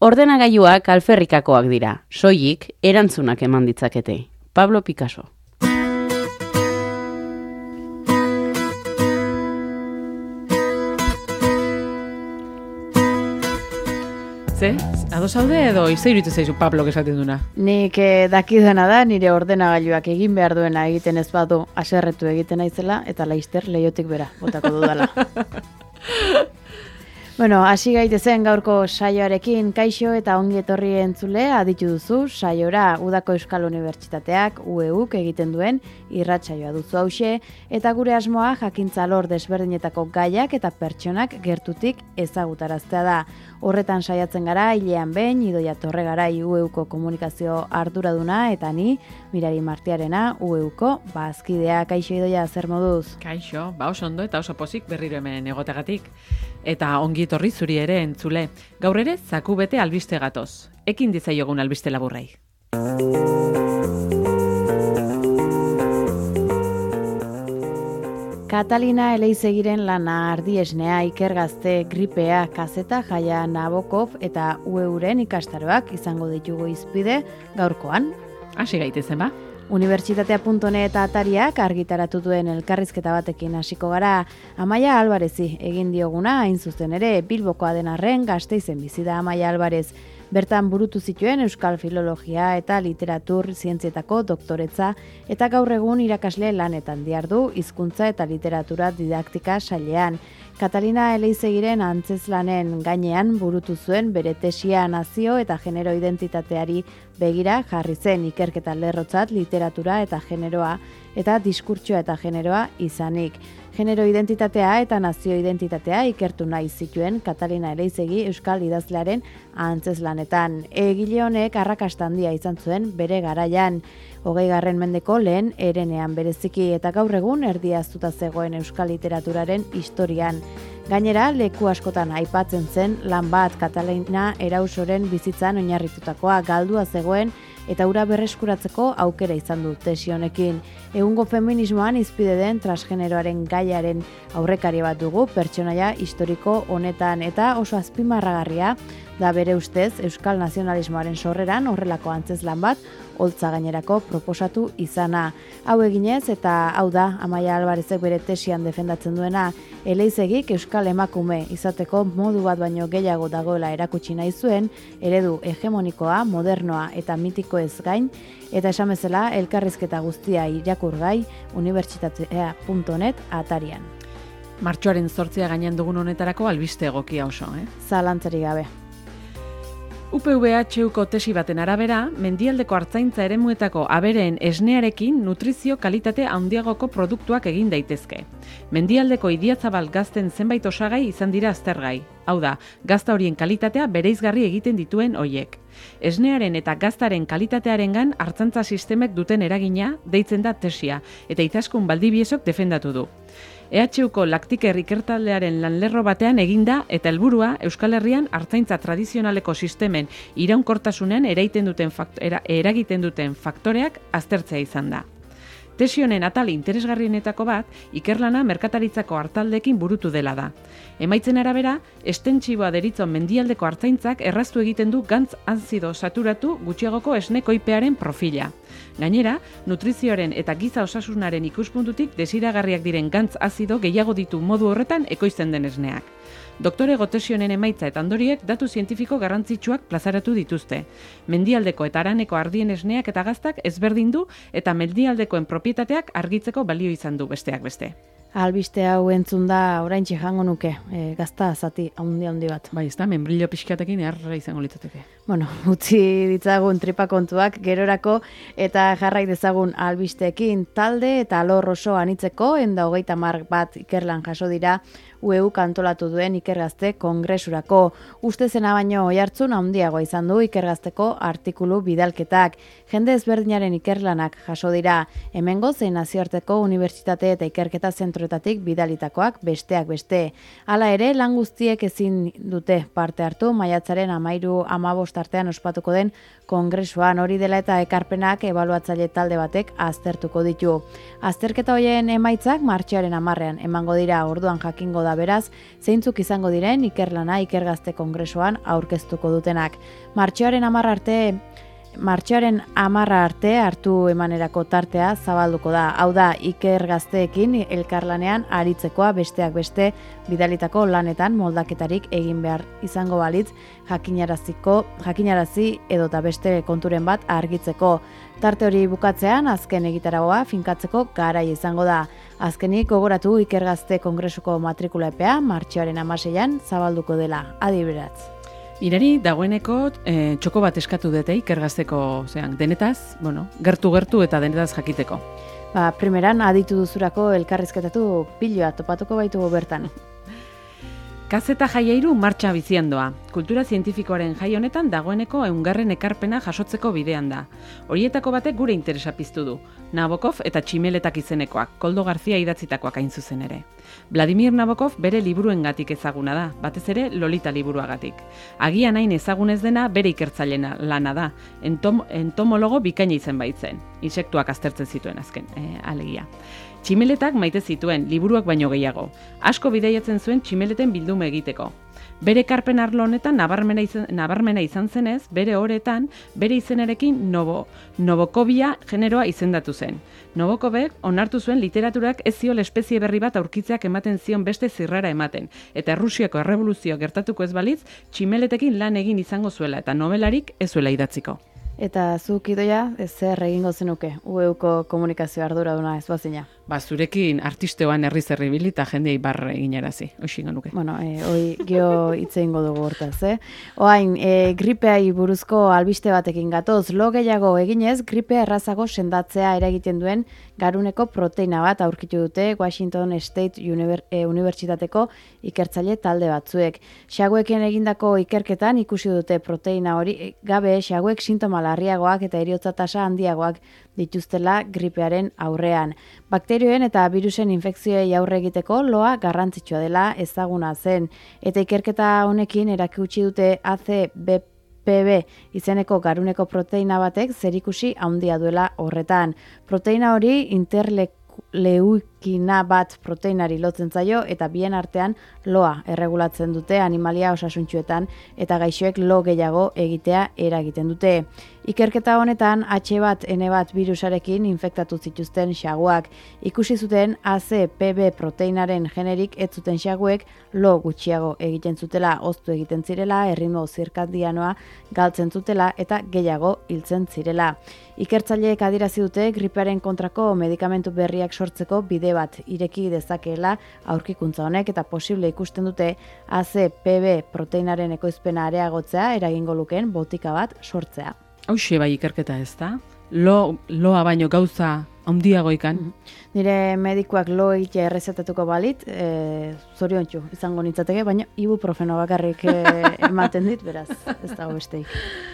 Ordenagailuak alferrikakoak dira, soilik erantzunak eman ditzakete. Pablo Picasso. Ze? Ados zaude edo izairutu zaizu Pablo esaten duna? Nik dakidana da nire ordenagailuak egin behar duena egiten ez badu haserretu egiten naizela eta laister leiotik bera botako dudala. Bueno, hasi gaitezen gaurko saioarekin, kaixo eta ongi etorri entzule aditu duzu saiora Udako Euskal Unibertsitateak UEUk egiten duen irratsaioa duzu hauxe eta gure asmoa jakintza alor desberdinetako gaiak eta pertsonak gertutik ezagutaraztea da. Horretan saiatzen gara, hilean behin, Idoia Torregarai UEUko komunikazio arduraduna eta ni, Mirari Martiarena, UEUko bazkidea. Kaixo Idoia, zer moduz? Kaixo, oso ondo eta oso pozik berriro hemen egotegatik. Eta ongi etorri zuri ere entzule. Gaur ere, zaku bete albiste gatoz. Ekin dizaiogun albiste laburrei. Katalina Eleizegiren lana ardiesnea, Iker Gazte, gripea, kazeta, jaia Nabokov eta UEUren ikastaroak izango ditugu izpide gaurkoan. Hasi gaitezen ba? Unibertsitatea.net atariak argitaratu duen elkarrizketa batekin hasiko gara. Amaia Alvarezi egin dioguna, hain zuzen ere, Bilbokoa den arren Gasteizen bizi da Amaia Alvarez. Bertan burutu zituen Euskal Filologia eta Literatur Zientzietako doktoretza eta gaur egun irakasle lanetan dihardu hizkuntza eta literatura didaktika sailean. Katalina Eleizegiren antzeslanen gainean burutu zuen bere tesia nazio eta genero identitateari begira jarri zen ikerketa lerrotzat literatura eta generoa eta diskurtsoa eta generoa izanik. Genero identitatea eta nazio identitatea ikertu nahi zituen Katalina Eleizegi Euskal idazlearen antzeslanetan. Egile honek arrakasta handia izan zuen bere garaian, 20. mendeko lehen herenean bereziki eta gaur egun erdiaztuta zegoen Euskal literaturaren historian. Gainera, leku askotan aipatzen zen lan bat Katalina Erausoren bizitzan oinarritutakoa galdua zegoen eta hura berreskuratzeko aukera izan du tesi honekin. Egungo feminismoan hizpide den transgeneroaren gaiaren aurrekari bat dugu pertsonaia historiko honetan eta oso azpimarragarria da bere ustez Euskal nazionalismoaren sorreran horrelako antzezlan bat holtza gainerako proposatu izana. Hau eginez eta hau da Amaia Alvarezek bere tesian defendatzen duena, Eleizegik Euskal emakume izateko modu bat baino gehiago dagoela erakutsi nahi zuen, eredu hegemonikoa, modernoa eta mitikoez gain, eta esan bezala elkarrizketa guztia irakurgai unibertsitatea.net atarian. Martxoaren 8 gainean dugun honetarako albiste egokia oso, Zalantzarik gabe. UPVHUko tesi baten arabera, mendialdeko artzaintza eremuetako abereen esnearekin nutrizio kalitate handiagoko produktuak egin daitezke. Mendialdeko idiatzabal gazten zenbait osagai izan dira aztergai. Hau da, gazta horien kalitatea bereizgarri egiten dituen hoiek. Esnearen eta gaztaren kalitatearengan artzantza sistemek duten eragina deitzen da tesia, eta Izaskun Baldibiesok defendatu du. EHUko Laktiker ikertaldearen lanlerro batean eginda eta helburua Euskal Herrian artzaintza tradizionaleko sistemen iraunkortasunen eragiten duten faktoreak aztertzea izan da. Tesi honen atal interesgarrienetako bat, ikerlana merkataritzako hartaldeekin burutu dela da. Emaitzen arabera, estentsiboa deritzon mendialdeko artzaintzak erraztu egiten du gantz azido saturatu gutxiagoko esnekoipearen profila. Gainera, nutrizioaren eta giza osasunaren ikuspuntutik desiragarriak diren gantz azido gehiago ditu modu horretan ekoizten den esneak. Doktorego tesi honen emaitza eta ondoriek datu zientifiko garrantzitsuak plazaratu dituzte. Mendialdeko eta haraneko ardien esneak eta gaztak ezberdin du eta mendialdekoen propietateak argitzeko balio izan du besteak beste. Albiste hau entzun da oraintxe jango nuke, gazta zati handi bat. Bai, ez da, membrillo pixkatekin erra izango litzateke. Bueno, utzi ditzagun tripakontuak gerorako eta jarrai dezagun albisteekin talde eta alor oso anitzeko 130 bat ikerlan jaso dira UEUk antolatu duen Ikergazte kongresurako. Uste zena baino oihartzun handiagoa izan du Ikergazteko artikulu bidalketak. Jende ezberdinaren ikerlanak jaso dira. Hemengo zein nazioarteko unibertsitate eta ikerketa zentro ikastrotatik bidalitakoak besteak beste. Hala ere, lan guztiek ezin dute parte hartu maiatzaren 13-15 artean ospatuko den kongresuan. Hori dela eta ekarpenak ebaluatzaile talde batek aztertuko ditu. Azterketa hoien emaitzak martxoaren 10ean emango dira, orduan jakingo da beraz, zeintzuk izango diren ikerlana ikergazte kongresuan aurkeztuko dutenak. Martxoaren 10 arte hartu emanerako tartea zabalduko da. Hau da, ikergazteekin elkarlanean aritzekoa besteak beste bidalitako lanetan moldaketarik egin behar izango balitz jakinarazi edota beste konturen bat argitzeko. Tarte hori bukatzean azken egitaragoa finkatzeko garai izango da. Azkenik gogoratu ikergazte kongresuko matrikula epea martxoaren 16ean zabalduko dela. Adi beratz. Irari, dagoeneko txoko bat eskatu dute ikergazteko, denetaz, gertu eta denetaz jakiteko. Primeran, aditu duzurako elkarrizketatu piloa topatuko baitugu bertan. Kazeta jaieiru martxa bizian doa. Kultura zientifikoaren jai honetan dagoeneko 100. ekarpena jasotzeko bidean da. Horietako batek gure interesa piztu du. Nabokov eta Tximeletak izenekoak, Koldo Garzia idatzitakoak hain zuzen ere. Vladimir Nabokov bere liburuengatik ezaguna da, batez ere Lolita liburuagatik. Agian hain ezagunez dena bere ikertzailena lana da, entomologo bikaina izen baitzen. Insektuak aztertzen zituen azken, alegia. Tximeletak maite zituen, liburuak baino gehiago. Asko bidaiatzen zuen tximeleten bildume egiteko. Bere ekarpen arlo honetan nabarmena izan zenez, bere oretan, bere izenarekin Novokovia generoa izendatu zen. Novokovek onartu zuen literaturak ez ziol espezie berri bat aurkitzeak ematen zion beste zirrara ematen, eta Errusiako errevoluzioa gertatuko ez balitz, tximeletekin lan egin izango zuela, eta nobelarik ez zuela idatziko. Eta zuk Idoia, zer egingo zenuke, UEUko komunikazio arduraduna ez bazina? Zurekin artisteoan herriz herribil eta jendei barre eginarazi, hoxingo nuke. Hoi geho hitz egingo dugu hortaz, Oain, gripeai buruzko albiste batekin gatoz, lo gehiago eginez, gripea errazago sendatzea eragiten duen garuneko proteina bat aurkitu dute Washington State Unibertsitateko ikertzaile talde batzuek. Xagueken egindako ikerketan ikusi dute proteina hori gabe xaguek sintoma larriagoak eta heriotza tasa handiagoak dituztela gripearen aurrean. Bakterioen eta virusen infekzioei aurre egiteko loa garrantzitsua dela ezaguna zen. Eta ikerketa honekin erakutsi dute ACBPB izeneko garuneko proteina batek zerikusi handia duela horretan. Proteina hori interleukina bat proteinari lotzen zaio eta bien artean loa erregulatzen dute animalia osasuntsuetan eta gaixoek lo gehiago egitea eragiten dute. Ikerketa honetan H1N1 virusarekin infektatu zituzten xaguak. Ikusi zuten ACPB proteinaren generik ez zuten xaguek lo gutxiago egiten zutela, hoztu egiten zirela, erritmo zirkadianoa galtzen zutela eta gehiago hiltzen zirela. Ikertzaileek adierazi dute gripearen kontrako medikamentu berriak sortzeko bide bat ireki dezakeela aurkikuntza honek eta posible ikusten dute ACPB proteinaren ekoizpena areagotzea eragingo lukeen botika bat sortzea. Hauxe bai ikerketa ez da? Loa baino gauza handiago ikan? Nire medikuak lo egitea errezetatuko balit, zoriontsu izango nintzateke, baina ibuprofeno bakarrik ematen dit, beraz, ez dago besteik.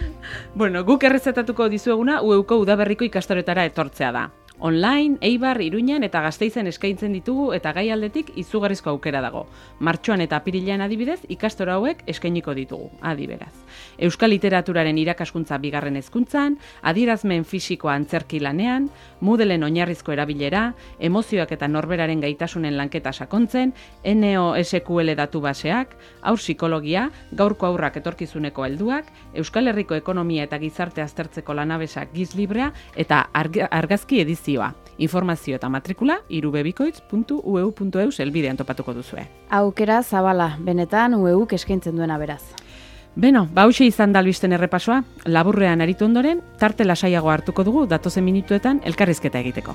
Guk errezetatuko dizueguna UEUko udaberriko ikastaroetara etortzea da. Online, Eibar, Iruñan eta Gasteizen eskaintzen ditugu eta gai aldetik izugarrizko aukera dago. Martxoan eta apirilean adibidez ikastaro hauek eskainiko ditugu, adiberaz. Euskal literaturaren irakaskuntza bigarren hezkuntzan, adierazmen fisikoa antzerki lanean, Moodleen oinarrizko erabilera, emozioak eta norberaren gaitasunen lanketa sakontzen, NeoSQL datu baseak, haur psikologia, gaurko haurrak etorkizuneko helduak, Euskal Herriko ekonomia eta gizarte aztertzeko lanabesak gizlibrea eta argazki edizioa. Informazio eta matrikula irubebikoitz.ueu.eus helbidean topatuko duzue. Aukera zabala, benetan UEUk eskaintzen duena beraz. Hauxe izan da albisten errepasoa, laburrean aritu ondoren, tarte lasaiago hartuko dugu datozen minutuetan elkarrizketa egiteko.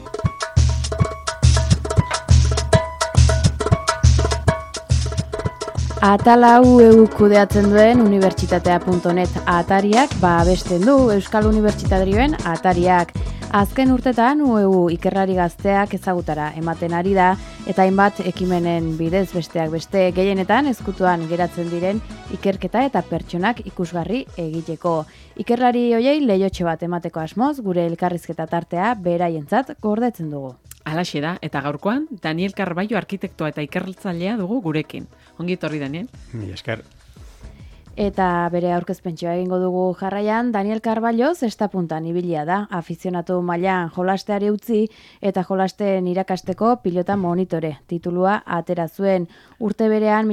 Atala UEU kudeatzen duen unibertsitatea.net atariak abesten du Euskal Unibertsitarioen atariak. Azken urtetan UEU ikerlari gazteak ezagutara ematen ari da eta hainbat ekimenen bidez besteak beste gehienetan ezkutuan geratzen diren ikerketa eta pertsonak ikusgarri egiteko. Ikerlari hoiei lehiotxo bat emateko asmoz gure elkarrizketa tartea beraientzat gordetzen dugu. Alaxe da, eta gaurkoan, Daniel Carballo arkitektoa eta ikertzailea dugu gurekin. Ongi etorri, Daniel. Mila esker. Eta bere aurkezpentsoa egingo dugu jarraian, Daniel Carballo zesta-puntan ibilia da, afizionatu mailan jolasteari utzi eta jolasten irakasteko pilota monitore. Titulua atera zuen urte berean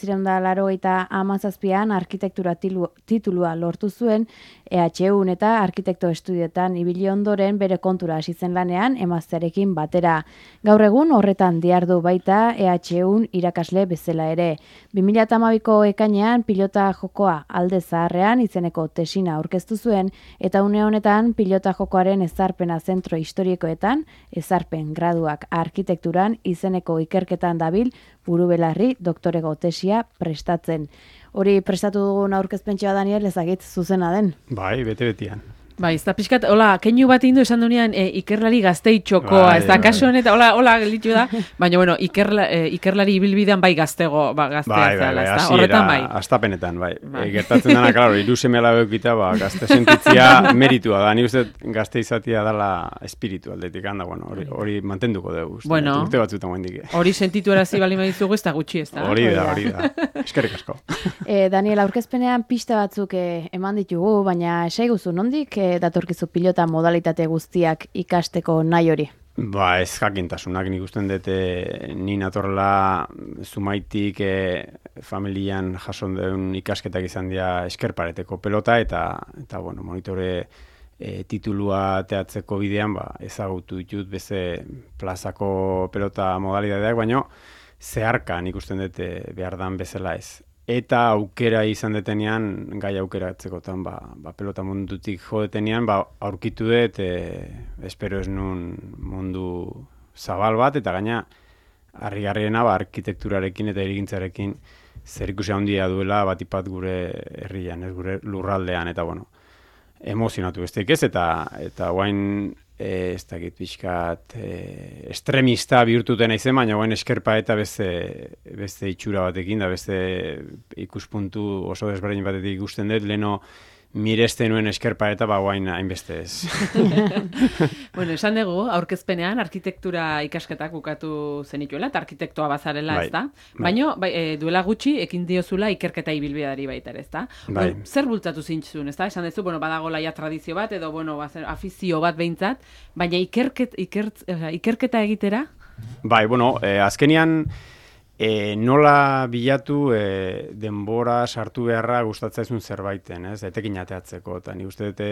1987an arkitektura titulua lortu zuen, EHUn eta arkitekto estudioetan ibili ondoren bere kontura hasi zen lanean emaztearekin batera. Gaur egun horretan dihardu baita EHUn irakasle bezala ere. 2012ko ekainean pilota jokoa alde zaharrean izeneko tesina aurkeztu zuen eta une honetan pilota jokoaren ezarpena zentro historikoetan, ezarpen graduak arkitekturan izeneko ikerketan dabil burubelarri doktorego tesia prestatzen. Hori prestatu dugun aurkezpentsoa, Daniel, ezagit zuzena den. Bai, bete-betian. Bai, ez da pixkat, hola, keinu bat indu esan dunean ikerlari gazteitxokoa, ez da kasu honetan, hola, gelitu da, baina, bueno, ikerlari ibilbidean bai gaztego, gaztea zela, ez da, horretan bai. Astapenetan, bai. Gertatzen dena, klaro, irusemela beukita, gazte sentitzia meritua da, ni uste gazte izatia dala espiritu aldetik, handa, bueno, hori mantenduko dugu, bueno, urte batzutan guendik. Hori sentitu erazi bali maizugu, ez da gutxi, ez da? Hori da, eskerrik asko. Daniel, aurkezpenean pista batzuk eman ditugu, baina esaiguzu, nondik datorkizu pilota modalitate guztiak ikasteko nahi hori? Ez jakintasunak, nik usten dute ni natorla Zumaitik familian jason deun ikasketak izan dira eskerpareteko pelota eta bueno, monitore titulua teatzeko bidean ezagutu ditut beste plazako pelota modalitateak, baina zeharka nik usten dute behar dan bezala ez. Eta aukera izan detenean, gai aukeratzekotan, pelota mundutik jo detenean, aurkitu dut, espero ez nun mundu zabal bat, eta gaina, harrigarriena, arkitekturarekin eta irigintzarekin zerikusia handia duela batipat gure herrian, ez gure lurraldean, eta bueno, emozionatu besteik ez, eta guain, ez dakit pixkat estremista bihurtuten aizen, baina guain eskerpa eta beste itxura batekin, da beste ikuspuntu oso desberdin batetik ikusten dut, leno miresten nuen eskerpa eta guain hainbeste ez. Bueno, esan dugu, aurkezpenean arkitektura ikasketak bukatu zenituela, eta arkitektoa bazarela, ez da? Baina, duela gutxi, ekin diozula ikerketa ibilbideari baita, ez da? Zer bultzatu zintzun, ez da? Esan duzu, badago laia tradizio bat, edo, afizio bat behintzat, baina ikerketa egitera? Azkenian, nola bilatu denbora sartu beharra gustatzaizun zerbaiten, ez? Etekin ateatzeko, eta ni uste dute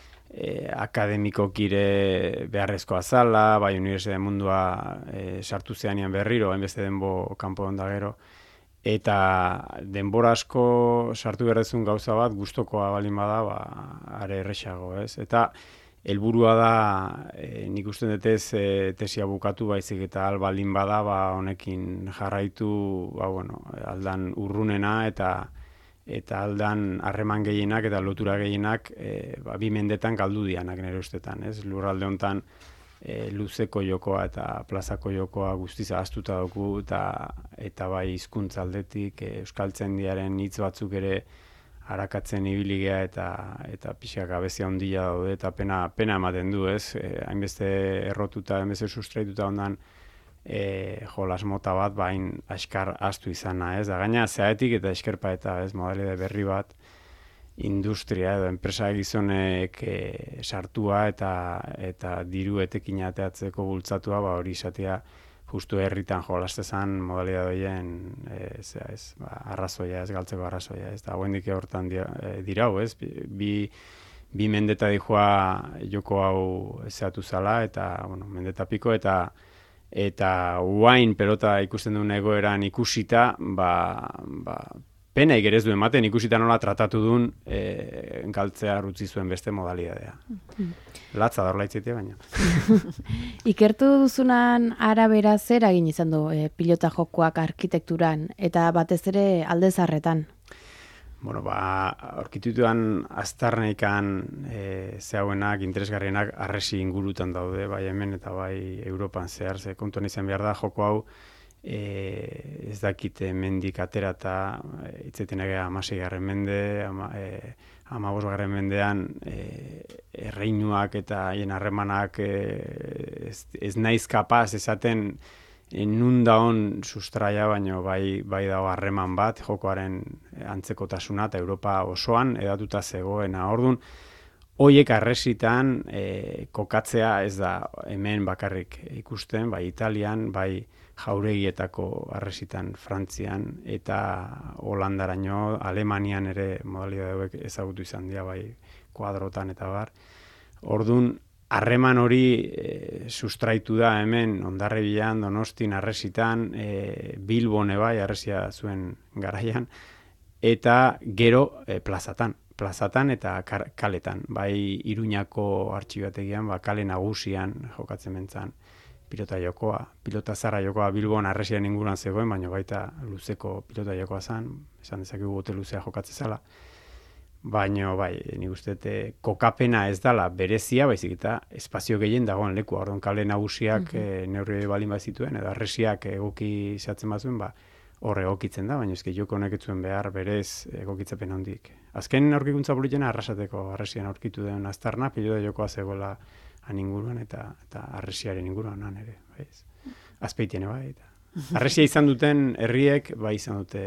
akademikokire beharrezkoa zala, bai unibertsitate mundua sartu zeanian berriro, hainbeste denbo kanpo onda gero, eta denbora asko sartu beharrezun gauza bat, gustokoa balin bada, are erresago, ez? Eta helburua da, nik uste dut ez tesia bukatu baizik eta albaldin bada, honekin jarraitu, aldan urrunena eta aldan harreman gehienak eta lotura gehienak 2 mendetan galdu dianak nire ustetan, ez? Lurralde honetan luzeko jokoa eta plazako jokoa guztiz ahaztuta dugu eta bai hizkuntza aldetik euskaltzaindiaren hitz batzuk ere harakatzen ibiligea eta pixka gabezia handia daude eta pena ematen du, ez? Hainbeste errotuta, hainbeste sustraituta ondan jolas mota bat, bain askar astu izana, ez? Da gaina zeaetik eta eskerpa eta modalide berri bat industria edo enpresa gizonek sartua eta diru etekin ateatzeko bultzatua, hori izatea justu herritan jolastezan modalidadoien arrazoia, ez galtzeko arrazoia, ez da guendik hortan dirau, ez? Bi mendeta dijoa joko hau zehatu zala, eta, mendeta piko, eta uain pelota ikusten duen egoeran ikusita, pena igerez du ematen ikusita nola tratatu duen galtzea rutzi zuen beste modalidadea. Latza da horlaitzetea baina. Ikertu duzunan arabera zer egin izan du pilota jokoak arkitekturan eta batez ere aldezarretan? Aurkitutuan aztarneikan zehauenak, interesgarrienak arresi ingurutan daude, bai hemen eta bai Europan zehar, ze kontuan izan behar da joko hau ez dakite mendik atera eta itzetenak 16. mende, 15. mendean erreinuak eta haien harremanak ez naiz kapaz esaten nun da on sustraia, baino bai dago harreman bat, jokoaren antzekotasuna eta Europa osoan edatuta zegoena. Orduan, hoiek harresitan kokatzea ez da hemen bakarrik ikusten, bai Italian, bai jauregietako harresitan Frantzian eta Holandaraino, Alemanian ere modalidade hauek ezagutu izan dira, bai kuadrotan eta bar. Orduan, harreman hori sustraitu da hemen Hondarribian, Donostin harresitan, Bilbon bai harresia zuen garaian, eta gero plazatan eta kaletan, bai Iruñako artxibategian, kale nagusian jokatzen mentzan pilota jokoa. Pilota zarra jokoa Bilbon harresian inguruan zegoen, baina baita luzeko pilota jokoa zen, esan dezakegu bote luzea jokatzen zela. Baina, bai, nik uste kokapena ez dala berezia, baizik eta espazio gehien dagoen leku. Orduan kale nagusiak neurri balin bazituen, edo harresiak egoki zehatzen bazuen, hor egokitzen da, baina eski joko honek ez zuen behar berez egokitzapen handik. Azken aurkikuntza politena Arrasateko harresian aurkitu den aztarna, pilota jokoa zegoela han inguruan eta harresiaren inguruan han ere. Azpeitiene bai. Harresia izan duten herriek, bai izan dute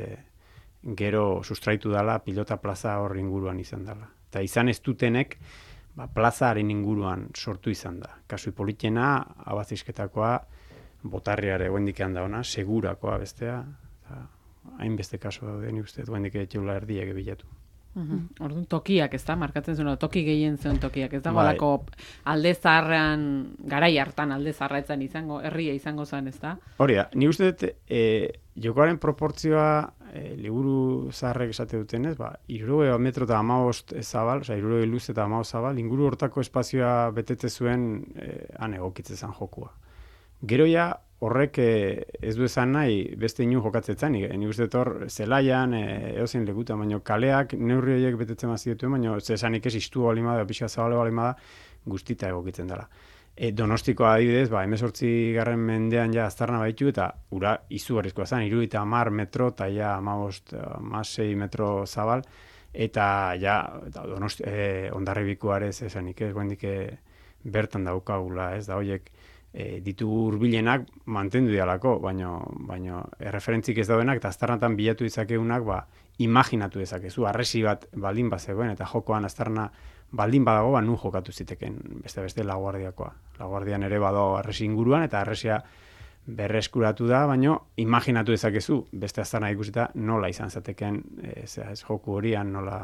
gero sustraitu dela pilota plaza hor inguruan izan dela. Eta izan ez dutenek, plazaaren inguruan sortu izan da. Kasu politena, abazisketakoa, botarriare guendikean da ona, segurakoa bestea, hainbeste kasu daude nik uste, guendik etxeula erdiak bilatu. Orduan tokiak, ez da, markatzen zuen, toki gehien zuen tokiak, ez da, golako alde zaharrean, garai hartan alde zaharra etzan izango, herria izango zen, ez da? Hori da, nik uste dut, jokoaren proportzioa liburu zaharrek esate dutenez, 60 metro eta 15 zabal, 60 luz eta 15 zabal, inguru hortako espazioa betetze zuen han egokitze zen jokua. Gero ja, horrek ez du esan nahi beste inu jokatzetzen, nik uste hor zelaian, eozein lekutan, baina kaleak neurri horiek betetzen mazituen, baina zesanik ez iztu balima da, pixka zabale balima da, guztita egokitzen dela. Donostikoa adibidez, 18. mendean ja aztarna baitu eta ura izugarrizkoa zen, 70 metro eta ja 15-16 metro zabal, eta ja Hondarribikoarez esanik ez, guendik bertan daukagula, ez da horiek ditu hurbilenak mantendu dialako, baina erreferentzik ez daudenak eta aztarnatan bilatu izakeunak imaginatu dezakezu, harresi bat baldin bazegoen eta jokoan aztarna baldin badago, nun jokatu ziteken beste Laguardiakoa. Laguardian ere badago harresi inguruan eta harresia berreskuratu da, baina imaginatu dezakezu beste aztarna ikusita nola izan zateken joku horian, nola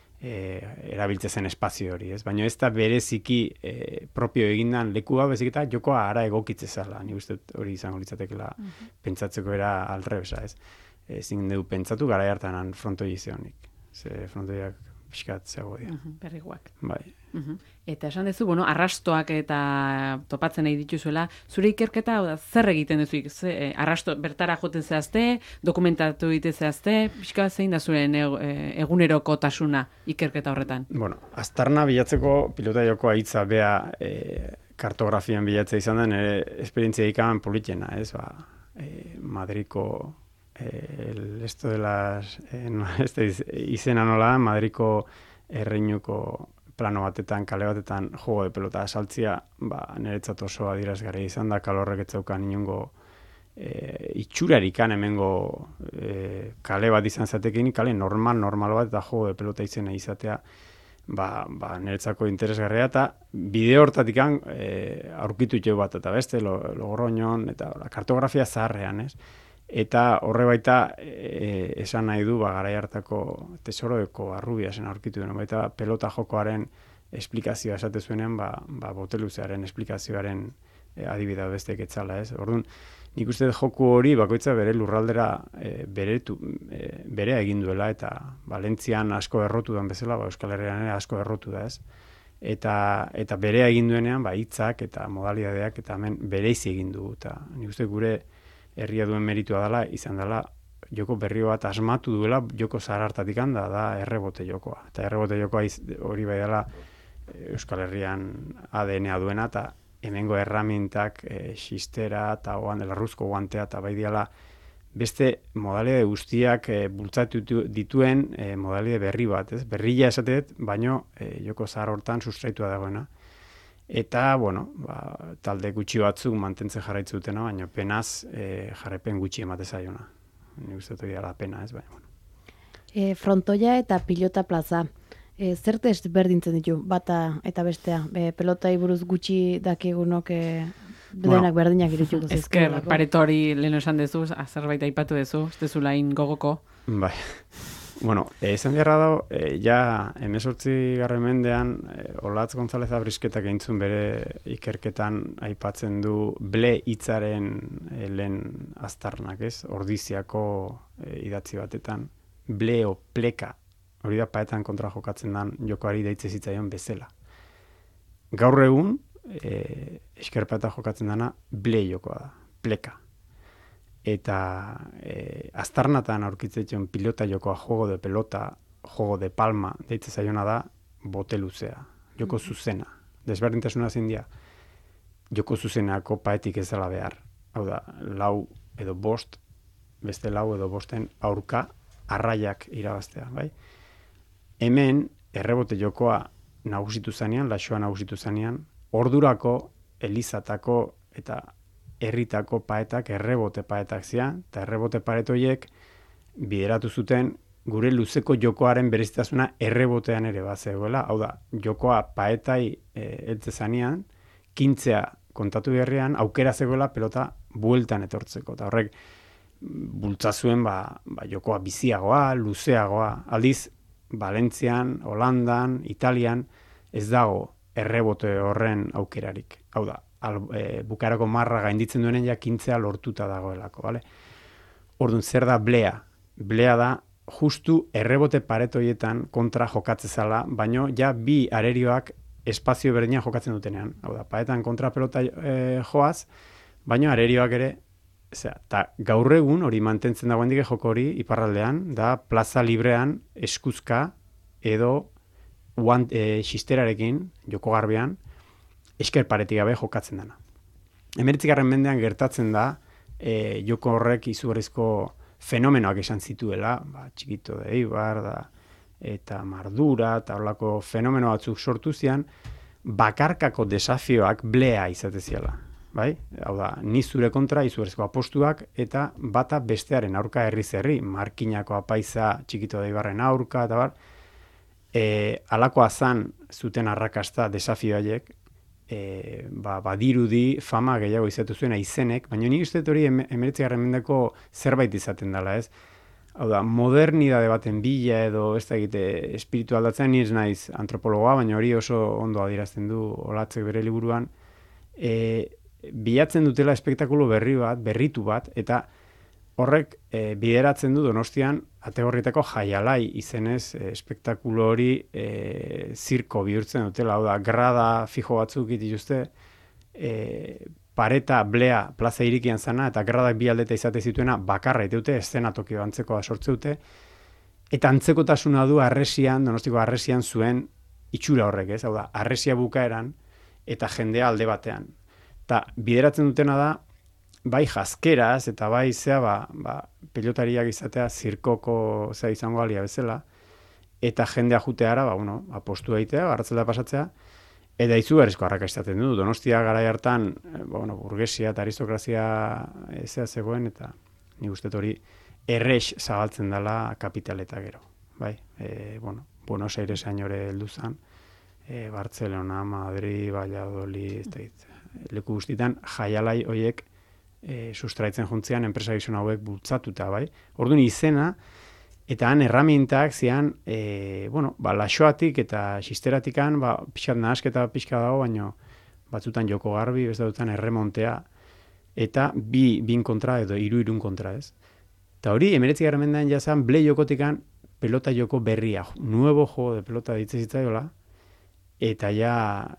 erabiltzen espazio hori, ez? Baina ez da bereziki propio egindan lekua, bezik eta jokoa ara egokitze zala, ni uste hori izango litzatekela pentsatzeko era alrebesa, ez? Ezin dugu pentsatu gara hartan frontoi izeonik, ze frontoiak pixkat zeago dira. Berriguak. Bai. Eta esan dezu, arrastoak eta topatzen nahi dituzuela, zure ikerketa zer egiten duzu? Arrasto bertara joten zehazte, dokumentatu egite zehazte, pixka zein da zure egunerokotasuna ikerketa horretan? Aztarna bilatzeko pilota jokoa hitza bea kartografian bilatzea izan den, esperientzia ikaman politena, ez? Madriko esto de las izena nola, Madriko erreinuko plano batetan, kale batetan jogo de pelota saltzia, niretzat oso adierazgarria izan da, kalorrek etzeukan inongo itxurarikan hemengo kale bat izan zatekin, kale normal bat eta jogo de pelota izena izatea, niretzako interesgarria eta bideo hortatik aurkitu jo bat eta beste, Logroñon eta kartografia zaharrean, ez? Eta horre baita esan nahi du garai hartako tesoroeko Arrubiasen aurkitu duen, baita pelota jokoaren esplikazioa esate zuenean, boteluzearen esplikazioaren adibidea besteek etzala, ez? Orduan, nik uste joku hori bakoitza bere lurraldera berea egin duela, eta Valentzian asko errotu den bezala, Euskal Herrian ere asko errotu da, ez? Eta berea egin duenean, hitzak eta modalidadeak eta hemen bereizi egin du, eta nik uste gure herria duen meritua dela, izan dela, joko berri bat asmatu duela, joko zahar hartatik da errebote jokoa. Eta errebote jokoa hori bai dela Euskal Herrian ADN-a duena, eta hemengo erramintak, xistera, eta larruzko guantea, eta bai dela beste modalide guztiak bultzatu dituen modalide berri bat, ez? Berria esatet, baino joko zahar hortan sustraitua dagoena. Eta, bueno, talde gutxi batzuk mantentzen jarraitzen dutena, baina penaz jarrepen gutxi emate zaiona. Nik uste hori da pena, ez, baina, bueno. Frontoia eta pilota plaza. Zer test berdintzen ditu, bata eta bestea? Pelotai buruz gutxi dakigunok denak berdinak irituko zizkiolako. Ezker, paretori lehen esan dezu, zerbait aipatu dezu, ez dezu lain gogoko. Bai. Bueno, esan beharra dago, ja 18. mendean Olatz González Abrisketak eintzun bere ikerketan aipatzen du ble hitzaren lehen aztarnak, ez? Ordiziako idatzi batetan, bleo pleka, hori da paetan kontra jokatzen dan jokoari deitze zitzaion bezala. Gaur egun, eskerpaeta jokatzen dana ble jokoa da, pleka. Eta aztarnatan aurkitzen pilota jokoa, juego de pelota, juego de palma, deitze zaiona da bote luzea, joko zuzena. Desberdintasuna zein dira, joko zuzenako paetik ez dela behar. Hau da, 4 edo 5, beste 4 edo 5 aurka arraiak irabaztea, bai? Hemen, errebote jokoa nagusitu zanean, laxoa nagusitu zanean, ordurako, elizatako eta herritako paetak errebote paetak zian, eta errebote paretoiek bideratu zuten gure luzeko jokoaren berezitasuna errebotean ere bat zegoela. Hau da, jokoa paetai heltze zanean, 15 kontatu berrian, aukera zegoela pelota bueltan etortzeko. Eta horrek bultzazuen jokoa biziagoa, luzeagoa. Aldiz, Valentzian, Holandan, Italian, ez dago errebote horren aukerarik. Hau da, bukarako marra gainditzen duenen ja 15 lortuta dagoelako, bale? Orduan, zer da blea? Blea da justu errebote paretoietan kontra jokatzezala, baino ja bi arerioak espazio berdina jokatzen dutenean. Hau da, paetan kontra pelota joaz, baino arerioak ere, eta gaur egun hori mantentzen dagoen dik joko hori iparraldean, da plaza librean eskuzka edo xisterarekin, joko garbian, esker paretik gabe jokatzen dana. 19. mendean gertatzen da, joko horrek izugarrizko fenomenoak esan zituela, txikito de Eibar, eta Mardura, eta horlako fenomeno batzuk sortu zian, bakarkako desafioak blea izateziala. Bai? Hau da, ni zure kontra izugarrizko apostuak, eta bata bestearen aurka herri-zerri, Markinako apaiza txikito de Eibarren aurka, eta bar, alakoa zan zuten arrakasta desafioaiek, badirudi fama gehiago izatu zuena izenek, baina nik uste hori 19. mendeko zerbait izaten dela, ez? Hau da, modernidade baten bila edo ez da egite espiritu aldatzen, ni ez naiz antropologoa, baina hori oso ondo adierazten du Olatzek bere liburuan, bilatzen dutela espektakulo berritu bat, eta horrek bideratzen du Donostian Ategorrietako Jaialai izenez espektakulo hori zirko bihurtzen dutela, hau da, grada fijo batzuk dituzte, pareta blea plaza irikian zana, eta gradak bi aldeta izate zituena bakarra iteute, eszenatokio antzekoa sortze dute, eta antzekotasuna du Harresian, Donostiko Harresian zuen itxura horrek, ez? Hau da, Harresia bukaeran eta jendea alde batean. Eta bideratzen dutena da, bai jaskeraz eta bai pelotariak izatea zirkoko izango alia bezala, eta jendea juteara, apostu egitea, garratzela pasatzea, eta izugarrizko arrakastaten du. Donostia garai hartan, burgesia eta aristokrazia ezea zegoen, eta nik uste hori errex zabaltzen dela kapitaleta gero. Bai, Buenos Aires hainore heldu zen, Barcelona, Madrid, Valladolid, leku guztietan jaialai horiek sustraitzen juntzean enpresa gizon hauek bultzatuta, bai? Orduan izena, eta han erramintak zian, laxoatik eta xisteratikan, pixkat nahasketa pixka dago, baino batzutan joko garbi, ez dutan erremontea, eta bin kontra edo irun kontra, ez? Eta hori, 19. mendean jazan, ble jokotikan pelota joko berria, nuevo juego de pelota ditze zitzaiola, eta ja,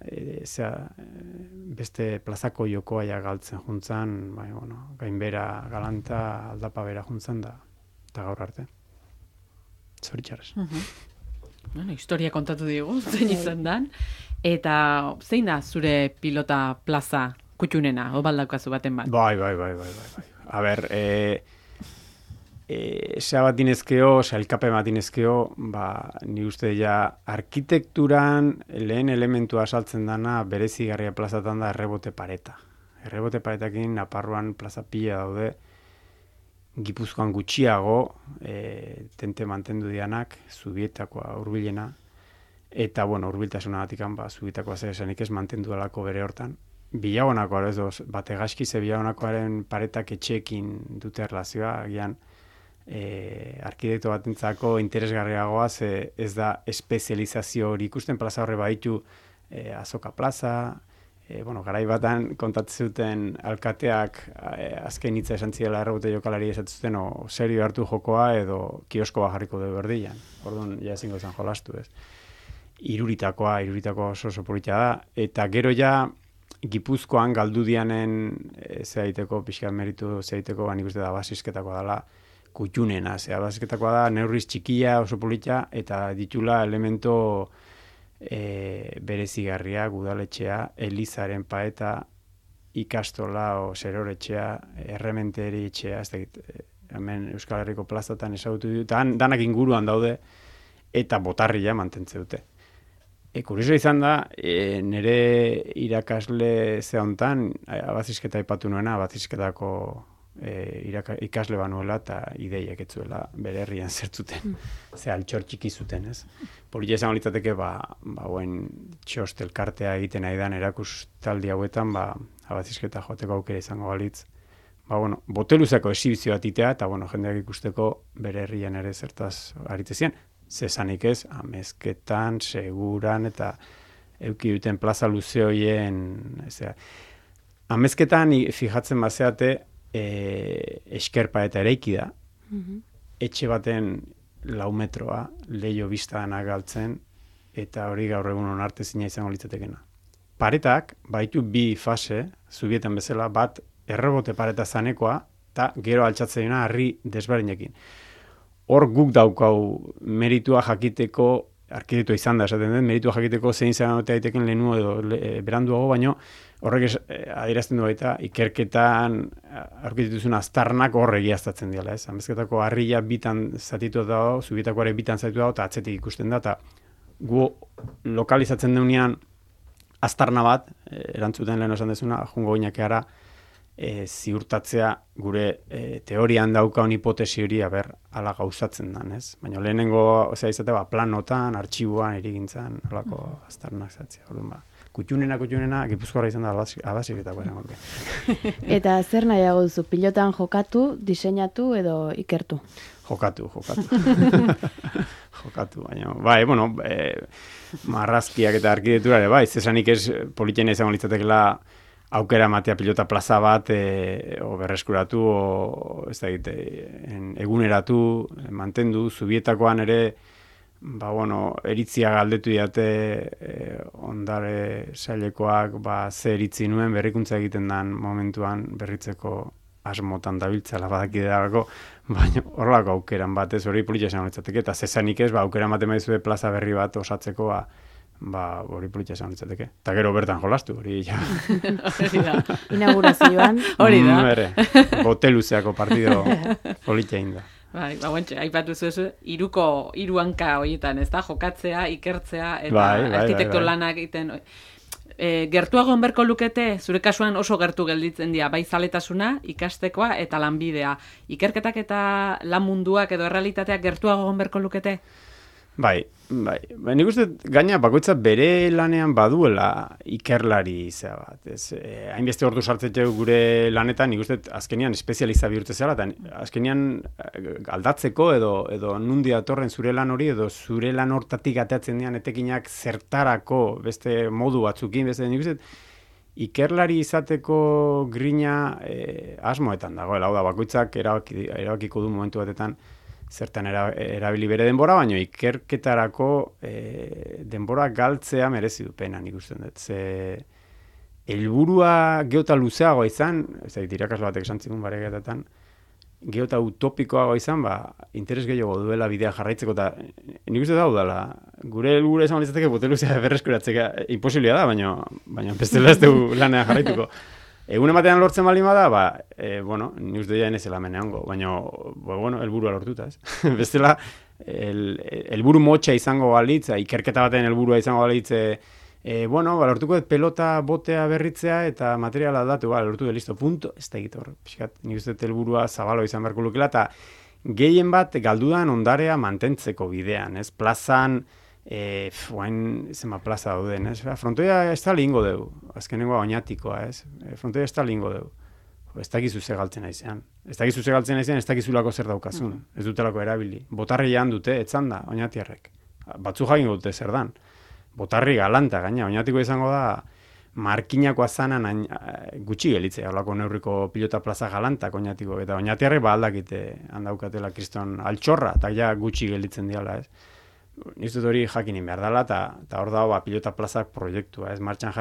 beste plazako jokoa ja galtzen juntzan, gainbera, galanta, aldapa bera juntzan da, eta gaur arte. Zoritxarrez. Historia kontatu digu, zein izan dan, eta zein da zure pilota plaza kutxunena, obaldaukazu baten bat? Bai. A ber, Sea bat dinezkeo, sailkapen bat dinezkeo, ni uste ja arkitekturan lehen elementua saltzen dana berezigarria plazatan da errebote pareta. Errebote paretakin Naparruan plaza pila daude, Gipuzkoan gutxiago, tente mantendu dianak, Zubietakoa hurbilena, eta, hurbiltasunagatikan, Zubietakoa zer esanik ez mantendu alako bere hortan. Bilagonakoa, bate gaskize bilagonakoaren paretak etxeekin dute erlazioa, agian, arkitekto batentzako interesgarriagoa, ez da espezializazio hori ikusten plaza horre baitu Azoka plaza, garai batan kontatzen zuten alkateak azken hitza esan zidela errebote jokalari esatzen zuten serio hartu jokoa edo kioskoa jarriko du berdian. Orduan, ja ezingo zen jolastu, ez. Iruritakoa oso polita da, eta gero ja Gipuzkoan galdu dianen pixkat meritu zeaiteko, nik uste da basisketakoa dela, kutxunena, basisketakoa da, neurriz txikia oso polita, eta ditula elemento berezigarria, udaletxea, Elizaren paeta, ikastola o seroretxea, errementeri etxea, ez dakit, hemen Euskal Herriko plazatan ezagutu dut, danak inguruan daude, eta botarria mantentze dute. Kurioso izan da, nire irakasle hontan, abazisketa aipatu nuena, abazisketako ikasle banuela eta ideiak etzuela bere herrian zertzuten. Ze altxor txiki zuten, ez? Polita esan litzateke, buen txostelkartea egiten aidan erakustaldi hauetan, abazisketa joateko aukera izango balitz. Boteluzako esibizio bat itea, eta jendeak ikusteko bere herrian ere zertaz aritzezien. Zesanik ez, Amezketan, Seguran, eta euki duten plaza luze hoien, Amezketan fijatzen bazeate, eskerpa eta eraiki da, etxe baten 4 metroa, leio biztana galtzen, eta hori gaur egun onartezina izango litzatekena. Paretak, baitu 2 fase, Zubietan bezala, bat errebote pareta zanekoa, eta gero altxatzena harri desberdinekin. Hor guk daukau meritua jakiteko, arkitektua izan da esaten den, meritua jakiteko zein zanotea daiteken lehenu edo beranduago, baino horrek adierazten du baita, ikerketan aurkitutuzun aztarnak hor egiaztatzen dira, ez? Amezketako harria bitan zatitu dago, Zubietakoare bitan zatitu dago, eta atzetik ikusten da, eta gu lokalizatzen deunean aztarna bat, erantzuten lehen esan dezuna, jungo ginekeara, ziurtatzea gure teorian daukaun hipotesi hori ala gauzatzen dan, ez? Baina lehenengo, izate, planotan, artxibuan, irigintzan, alako aztarnak zatzea. Kutxunena, Gipuzkoara izan da abasiketako erango. Eta zer nahiago duzu, pilotan jokatu, diseinatu edo ikertu? Jokatu. Jokatu, baina, marrazkiak eta arkitektura ere, zesanik ez politena izango litzatekela aukera matea pilota plaza bat berreskuratu, ez da eguneratu, mantendu, Zubietakoan ere, eritzia galdetu diate ondare sailekoak, ze eritzi nuen berrikuntza egiten dan momentuan berritzeko asmotan dabiltzala badakideako, baina horrelako aukeran batez hori politxa esan litzateke, eta zezanik ez, aukera ematen badizue plaza berri bat osatzeko, hori politxa esan litzateke. Eta gero bertan jolastu, hori ja. Inaugurazioan. Hori da. Boteluzeako partido politxa inda. Aipatu zuzu, 3 hanka horietan, ez da? Jokatzea, ikertzea, eta arkitekto lanak egiten. Gertuago onberko lukete, zure kasuan oso gertu gelditzen dira, bai zaletasuna, ikastekoa eta lanbidea. Ikerketak eta lan munduak edo errealitateak gertuago onberko lukete? Bai. Nik uste gaina bakoitza bere lanean baduela ikerlari izea bat. Hainbeste ordu sartzeko gure lanetan, nik uste azkenian espezializa bihurtze zela, eta azkenian aldatzeko edo nundi datorren zure lan hori, edo zure lan hortatik ateatzen dian etekinak zertarako beste modu batzukin, nik uste ikerlari izateko grina asmoetan dagoela, hau da bakoitzak erabakiko du momentu batetan zertan erabili bere denbora, baina ikerketarako denbora galtzea merezi du pena, nik uste dut. Helburua geota luzeagoa izan, ez da, irakasle batek esan zikun baregetetan, geota utopikoagoa izan, interes gehiago duela bidea jarraitzeko, eta nik uste daudela, gure helburua izan litzateke boteluzea berreskuratzeka imposiblia da, baina bestela ez dugu lanean jarraituko. Egun batean lortzen baldin bada, bueno, ni uste dira enezela meneango, baina, bueno, helburua lortuta, ez? Bestela, helburu motxa izango balitz, ikerketa baten helburua izango balitz, bueno, lortuko dut pelota botea berritzea eta materiala datu, lortu dut, listo, punto, ez da egite hor. Nik uste dut helburua zabalo izan beharko lukela, eta gehien bat galdudan ondarea mantentzeko bidean, ez? Plazan, guain zema plaza dauden, ez? Frontoia ez da lingo dugu, azkenengoa oinatikoa, ez? Frontoia ez da lingo dugu. Ez dakizu ze galtzen aizean. Ez dakizulako zer daukazun. Ez dutelako erabili. Botarrian dute, etzan da, oinatiarrek. Batzu jakingo dute zer dan. Botarri galanta, gaina, oinatiko izango da, markinakoa zanan gutxi gelitzea, holako neurriko pilota plaza galantak oinatiko, eta oinatiarrek aldakite handaukatela kriston altxorra, eta ja gutxi gelitzen diala, ez. Niztut hori jakinin behar dela, eta hor dago pilota plazak proiektua, ez, martxan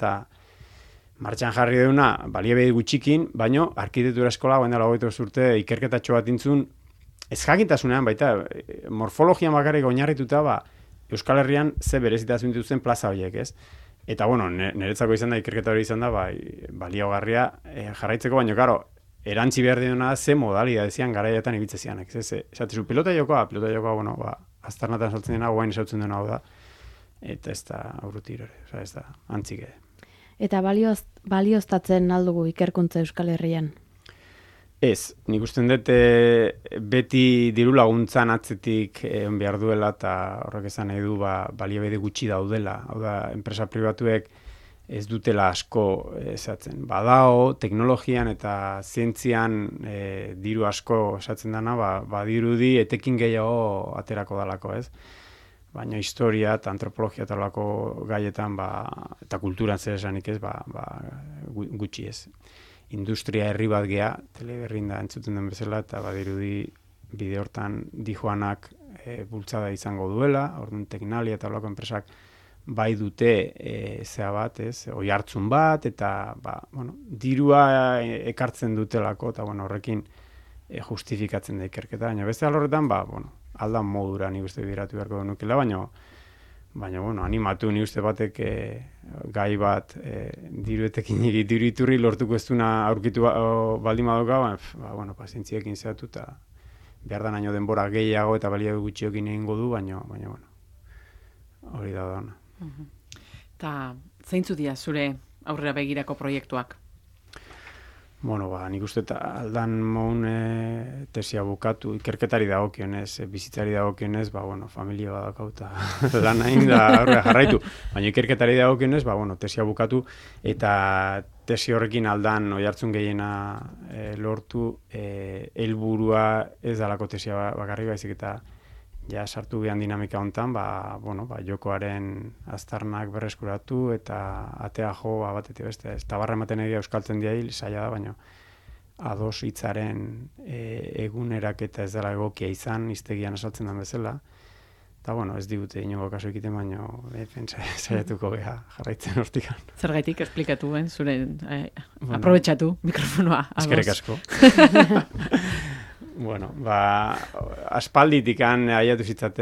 jarri deuna, baliabide gutxikin, baino, arkitektura eskola, guen dela 20 urte, ikerketatxo bat intzun, ez jakintasunean baita, morfologian bakarrik oinarrituta, Euskal Herrian ze berezitasun dituzten plaza horiek, ez? Eta, bueno, niretzako izan da, ikerketa hori izan da, baliogarria jarraitzeko, baina, karo, erantzi behar dena ze modalidad ezian garaietan ibitze zianak, ez? Esatezu, pilota jokoa, bueno, aztarnatan saltzen dena, guain esautzen dena hau da, eta ez da aurrutir ere, ez da, antzik ere. Eta balioztatzen aldugu ikerkuntza Euskal Herrian? Ez, nik usten dut beti diru laguntzan atzetik behar duela eta horrek esan nahi du baliabide gutxi daudela. Hau da, enpresa pribatuek ez dutela asko esatzen. Badao, teknologian eta zientzian diru asko esatzen dana, badirudi etekin gehiago aterako dalako, ez? Baina historia eta antropologia eta olako gaietan eta kulturan zer esanik ez, gutxi ez. Industria herri bat gea, teleberrin da entzuten den bezala, eta badirudi bide hortan dijoanak bultzada izango duela, orduan Teknalia eta olako enpresak bai dute zea bat, ez, oi hartzun bat, eta bueno, dirua ekartzen dutelako, eta bueno, horrekin justifikatzen da ikerketa, baina beste alorretan, bueno, aldan modura nik uste bideratu beharko nukela, baina, bueno, animatu ni uste batek gai bat diruetekin diru iturri lortuko ez duna aurkitu baldin badoka, bueno, pazientziekin zehatu eta behar da naino denbora gehiago eta baliabe gutxiokin egingo du, baina, bueno, hori da dana. Eta zeintzu dira zure aurrera begirako proiektuak? Bueno, nik uste aldan moun tesia bukatu, ikerketari dagokionez, bizitzari dagokionez, bueno, familia badakauta lan hain da aurrera jarraitu. Baina ikerketari dagokionez, bueno, tesia bukatu, eta tesi horrekin aldan oihartzun gehiena lortu, helburua ez dalako tesia bakarri baizik eta ja sartu gehan dinamika hontan, jokoaren aztarnak berreskuratu eta atea jo batetik beste. Ez tabarra ematen egia euskaltzen diail, saia da, baina ados hitzaren eguneraketa ez dela egokia izan, iztegian asaltzen den bezala. Eta, bueno, ez digute inongo kaso egiten, baina saiatuko geha jarraitzen hortikan. Zergaitik esplikatu, zure aprobetxatu mikrofonoa. Eskerrik asko. Bueno, aspalditikan aiatu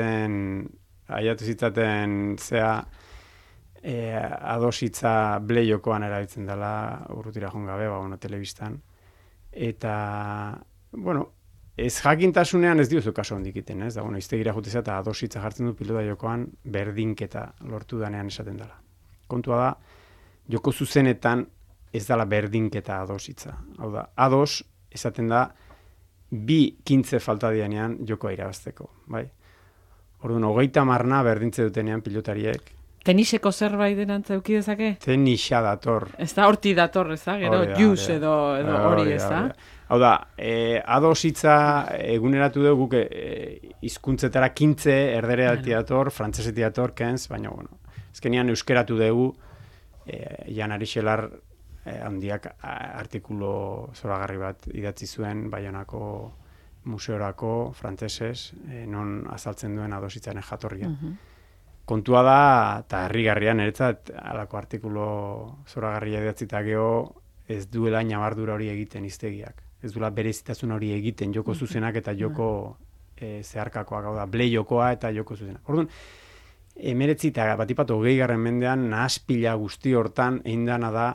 zitzaten zea adositza bleiokoan erabiltzen dela urrutira joan gabe, telebistan. Eta, bueno, ez jakintasunean ez diozu kaso hondikiten, ez? Da, bueno, iztegira jutezea eta adositza jartzen du pilota jokoan berdinketa lortu danean esaten dela. Kontua da, joko zuzenetan ez dela berdinketa adositza. Hau da, ados esaten da, bi kintze falta dianean jokoa irabazteko, bai? Orduan, 30 berdintze dutenean pilotariek. Teniseko zerbait denantza euki dezake? Tenisa dator. Ez da horti dator, ez da? Gero, jus edo hori, ez da? Hau da, adositza eguneratu dugu guk hizkuntzetara kintze, erdereati dator, frantzeseti dator, kenz, baina, bueno, ezkenian euskeratu dugu, Jan Arixelar handiak artikulo zoragarri bat idatzi zuen Baionako museorako frantsesez, non azaltzen duen adositzaren jatorria. Kontua da, eta harrigarria niretzat, halako artikulo zoragarria idatzita geho, ez duela ñabardura hori egiten hiztegiak. Ez duela berezitasun hori egiten joko zuzenak eta joko zeharkakoak, hau da, blei jokoa eta joko zuzenak. Orduan, 19 eta batipatu 20. mendean nahaspila guzti hortan eindana da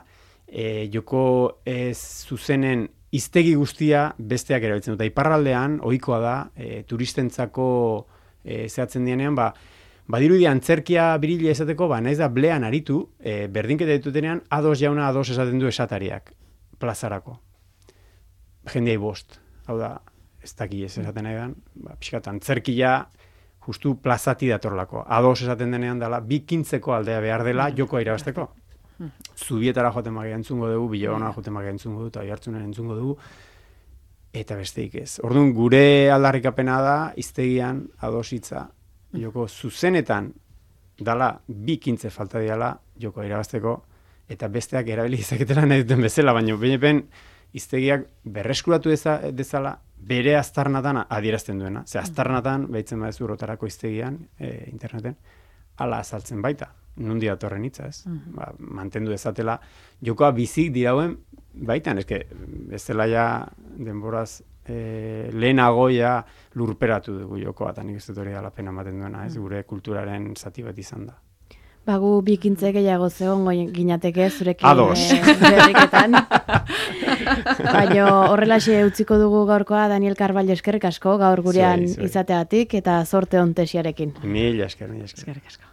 joko zuzenen hiztegi guztia besteak erabiltzen dute. Iparraldean, ohikoa da, turistentzako zehatzen dienean, badirudi antzerkia birila esateko, naiz da blean aritu, berdinketa ditutenean, ados jauna, ados esaten du esatariak, plazarako. Jendeai bost. Hau da, ez daki ez esaten nahi dan, pixkat antzerkia, justu plazati datorlako. Ados esaten denean dela, bikintzeko aldea behar dela jokoa irabazteko. Zubietara joaten magia entzungo dugu, Bilabona joaten magia entzungo dugu, eta Oiartzunen entzungo dugu, eta besteik ez. Orduan, gure aldarrikapena da, hiztegian adositza, joko zuzenetan dala, bikintze falta diala jokoa irabazteko, eta besteak erabili izaketela nahi duten bezala, baina benepen hiztegiak berreskuratu dezala, bere aztarnatan adierazten duena. Ze aztarnatan, behitzen badezu rotarako hiztegian, interneten, ala azaltzen baita. Nundi datorren hitza, ez? Mantendu dezatela, jokoa bizik dirauen baitan, ez dela ja denboraz lehenagoia lurperatu dugu jokoa, eta nik ez dut hori dela pena ematen duena, ez? Gure kulturaren zati bat izan da. Gu bikintze gehiago zegoen ginateke zurekin berriketan. Baina horrelaxe utziko dugu gaurkoa Daniel Carballo, eskerrik asko gaur gurean izateagatik eta zorte on tesiarekin. Mila esker. Eskerrik asko.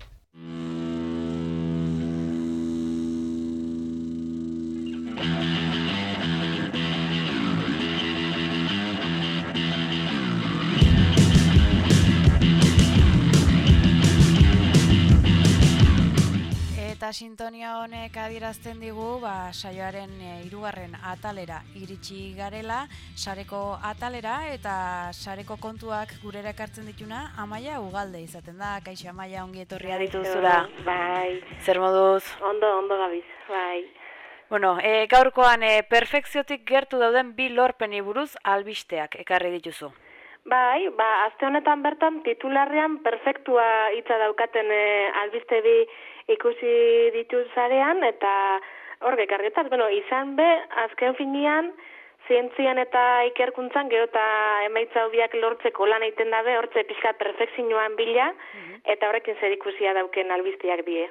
Eta sintonia honek adierazten digu, saioaren 3. atalera iritsi garela, sareko atalera eta sareko kontuak gurera ekartzen dituna Amaia Ugalde izaten da. Kaixo Amaia, ongi etorria dituzura. Bai. Zer moduz? Ondo gabiz, bai. Bueno, gaurkoan perfekziotik gertu dauden 2 lorpeni buruz albisteak ekarri dituzu. Bai, aste honetan bertan titularrean perfektua hitza daukaten albiste bi ikusi dituz zarean, eta hor gekargetzat, izan be, azken finean, zientzian eta ikerkuntzan gero eta emaitza hobiak lortzeko lan egiten dabe, hortze pixka perfekzioan bila, eta horrekin zer ikusia dauken albisteak die.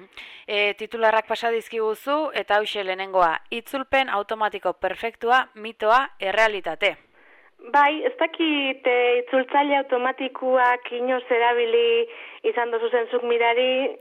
Titularrak pasa dizkiguzu, eta hauxe lehenengoa, itzulpen automatiko perfektua, mitoa, errealitate. Bai, ez dakit itzultzaile automatikoak inoz erabili izan dozu zentzuk mirari.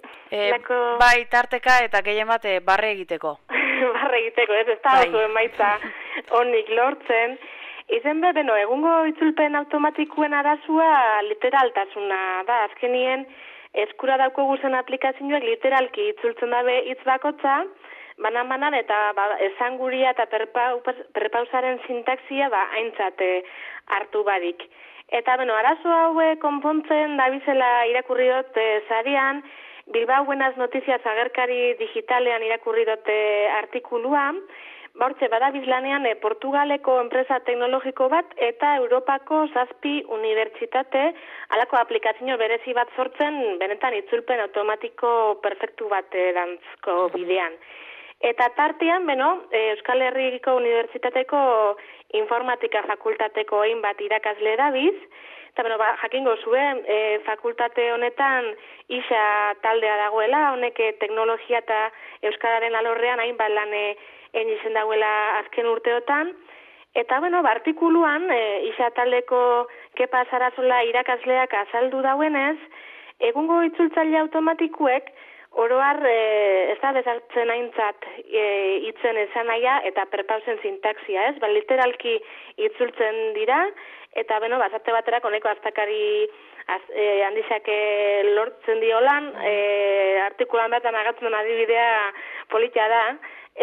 Bai, tarteka eta gehien bat barre egiteko. Barre egiteko, ez da oso emaitza honik lortzen. Izen be, egungo itzulpen automatikoen arazua literaltasuna da. Azkenien eskura dauko guzen aplikazioak literalki itzultzen dabe hitz bakotza, banan eta esanguria eta perpausaren sintaxia aintzat hartu barik. Eta arazo haue konpontzen dabizela irakurri dut zarian, Bilbao Buenas Noticias agerkari digitalean irakurri dut artikulua, hortze badabiz lanean Portugaleko enpresa teknologiko bat eta Europako 7 unibertsitate halako aplikazio berezi bat sortzen benetan itzulpen automatiko perfektu bat dantzko bidean. Eta tartean, Euskal Herriko Unibertsitateko informatika fakultateko hainbat irakasle dabiz, eta jakingo zuen fakultate honetan isa taldea dagoela, honek teknologia eta euskararen alorrean hainbat lan egin izen dagoela azken urteotan, eta artikuluan isa taldeko Kepa Sarasola irakasleak azaldu dauenez, egungo itzultzaile automatikuek oroar ez da bezartzen aintzat hitzen esanaia eta perpausen sintaxia, ez? Literalki itzultzen dira, eta bazarte baterak honeko aztakari handizak lortzen diolan, artikulan bertan agatzen adibidea politia da,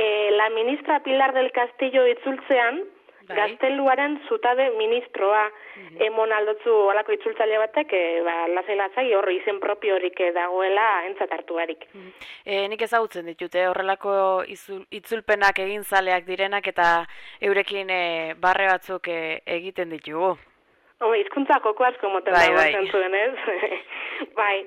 la ministra Pilar del Castillo itzultzean, Gazteluaren zutabe ministroa emon aldotzu olako itzultzaile batek, lasai horri izen propio horik dagoela entzat hartu barik. Nik ezagutzen ditute horrelako itzulpenak egin zaleak direnak eta eurekin barre batzuk egiten ditugu. Hizkuntza joko asko moten dago zentzuen, ez? Bai,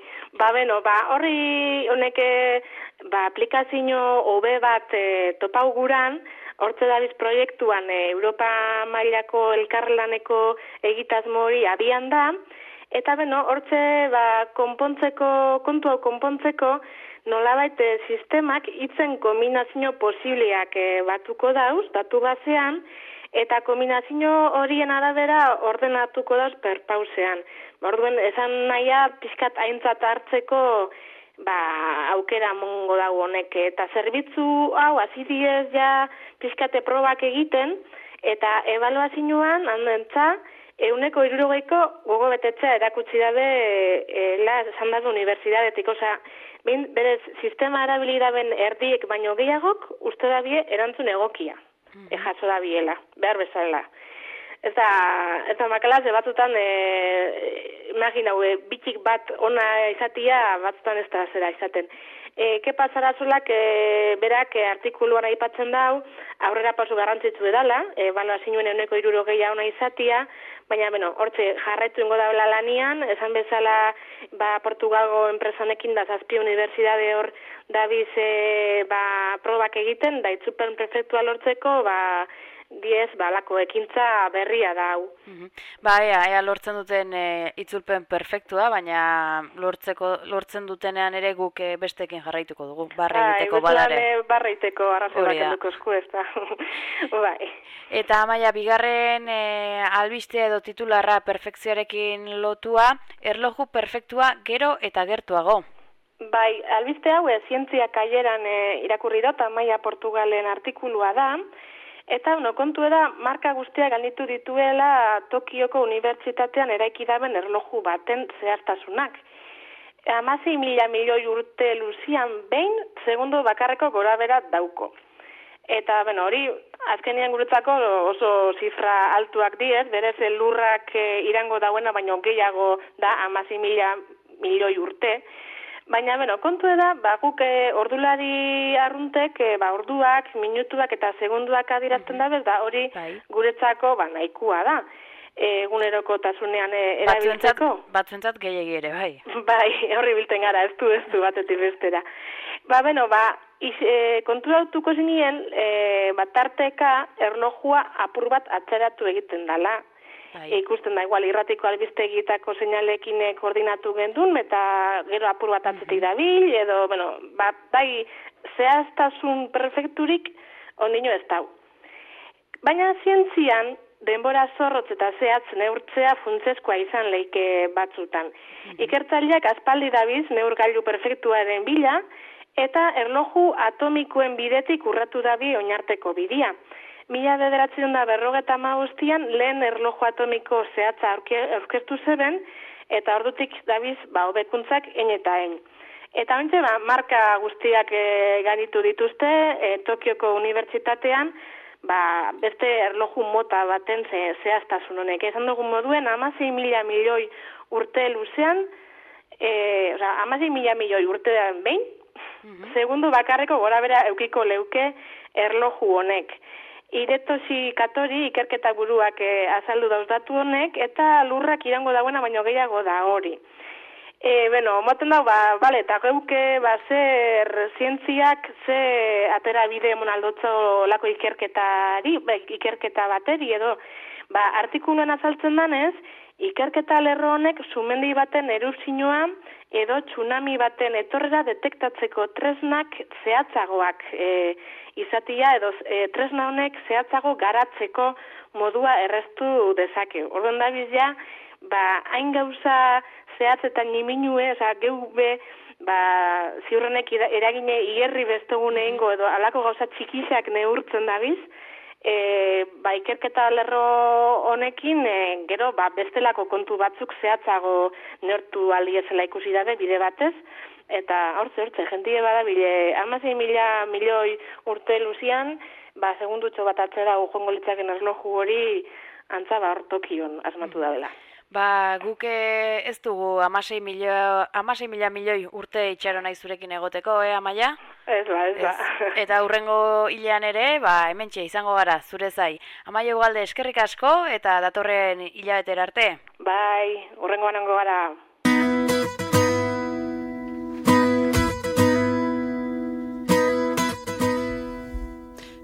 horri honek aplikazio hobe bat topauguran, hortze dabiz proiektuan Europa mailako elkarlaneko egitazmo hori abian da, eta hortze kontu hau konpontzeko nolabait sistemak hitzen kombinazio posibleak batuko dauz, datu basean, eta kombinazio horien arabera ordenatuko dauz perpausean. Orduan, esan nahia pixkat aintzat hartzeko aukera mongo dago honek. Eta zerbitzu hau, azidiez ja pixkate probak egiten, eta ebaluazioan, handentza, 160ko gogo betetzea erakutsi dabe esan dabe unibertsitatetik. Osea, berez, sistema erabilidaben erdiek baino gehiagok, uste dabie erantzun egokia. Jaso dabiela, behar bezala. Eta makalaz, batzutan, imaginau, bitxik bat ona izatia, batzutan ez da zera izaten. Ke pasara zulak, berak artikuluan aipatzen dau, aurrera pasu garrantzitzu edala, ebaluazioen 160 ona izatia, baina, hortze jarraitu ingo daula lanian, esan bezala, Portugalgo enpresanekin da zazpi unibertsitate hor dabiz probak egiten, da itzupen prefektua lortzeko, 10 lako ekintza berria da hau. Ea lortzen duten itzulpen perfektua, baina lortzen dutenean ere guk bestekin jarraituko dugu, barra egiteko badare. Barra egiteko arrazoi bakenduko esku ez da. Eta Amaia, bigarren albistea edo titularra perfekzioarekin lotua, erloju perfektua gero eta gertuago. Bai, albiste hau zientziak aieran irakurri dut, Amaia Portugalen artikulua da, eta kontu da, marka guztiak ganditu dituela Tokioko Unibertsitatean eraiki daben erloju baten zehaztasunak. 16.000 milioi urte luzian behin, segundo bakarreko gorabera dauko. Eta, hori, azkenean guretzako oso zifra altuak diez, berez lurrak irango dauena, baino gehiago da 16.000 milioi urte. Baina, kontu da, guk ordulari arruntek, orduak, minutuak eta segunduak adirazten dabez, da hori guretzako nahikua da. Eguneroko tasunean erabiltzeko. Batzuentzat gehiegi ere, bai. Bai, horri bilten gara, ez du batetik bestera. Kontu dautuko zinien, tarteka erlojua apur bat atzeratu egiten dala. Ikusten da, igual, irratiko albistegitako seinalekin koordinatu gendun, eta gero apur bat atzetik dabil, edo, bai, zehaztasun perfekturik ondino ez dau. Baina zientzian, denbora zorrotz eta zehatz neurtzea funtsezkoa izan leike batzutan. Ikertzaileak aspaldi dabiz neurgailu perfektuaren bila, eta erloju atomikoen bidetik urratu dabi oinarteko bidia. 1950an lehen erloju atomiko zehatza aurkeztu zeben, eta ordutik dabiz hobekuntzak en eta en. Eta hontxe, marka guztiak ganitu dituzte, Tokioko Unibertsitatean, beste erloju mota baten zehaztasun honek. Esan dugun moduen, 16.000 milioi urte luzean, 16.000 milioi urtean behin, segundu bakarreko gorabera eukiko leuke erloju honek. Iretosi Katori ikerketa buruak azaldu dauz datu honek, eta lurrak irango dauena baino gehiago da hori. Moten dau, eta geuke, zer zientziak, ze atera bide aldotzo lako ikerketa bateri, edo, artikuluen azaltzen danez, ikerketa lerro honek sumendi baten erupzioa edo tsunami baten etorrera detektatzeko tresnak zehatzagoak izatia, edo tresna honek zehatzago garatzeko modua erreztu dezake. Orduan da bizia, hain gauza zehatz eta niminue, geube, ziurrenek eragine igerri bestogune ingo, edo alako gauza txikixak neurtzen dabiz, ikerketa lerro honekin, gero, bestelako kontu batzuk zehatzago neurtu aliezela ikusi dabe bide batez, eta hortze, jentie badabile 16.000 milioi urte luzian, segundutxo bat atzera joango litzaken erloju hori antza Tokion asmatu da dela. Guk ez dugu 16.000 milioi urte itxaro nahi zurekin egoteko, Amaia? Ez ba. Eta hurrengo hilean ere, hementxe izango gara, zure zai. Amaia Ugalde, eskerrik asko, eta datorren hilabetera arte. Bai, hurrengoan ongo gara.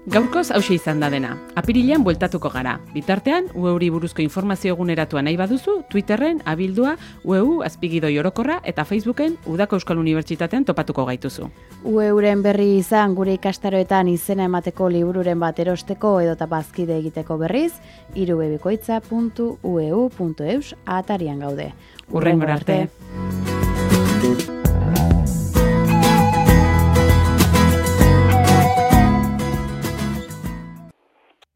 Gaurkoz hauxe izan da dena. Apirilean bueltatuko gara. Bitartean, UEuri buruzko informazio eguneratua nahi baduzu, Twitterren abildua UEU azpigidoi orokorra eta Facebooken Udako Euskal Unibertsitatean topatuko gaituzu. UEuren berri izan gure ikastaroetan izena emateko libururen bat erosteko edota bazkide egiteko berriz, irubebikoitza.ueu.eus atarian gaude. Hurrengora arte.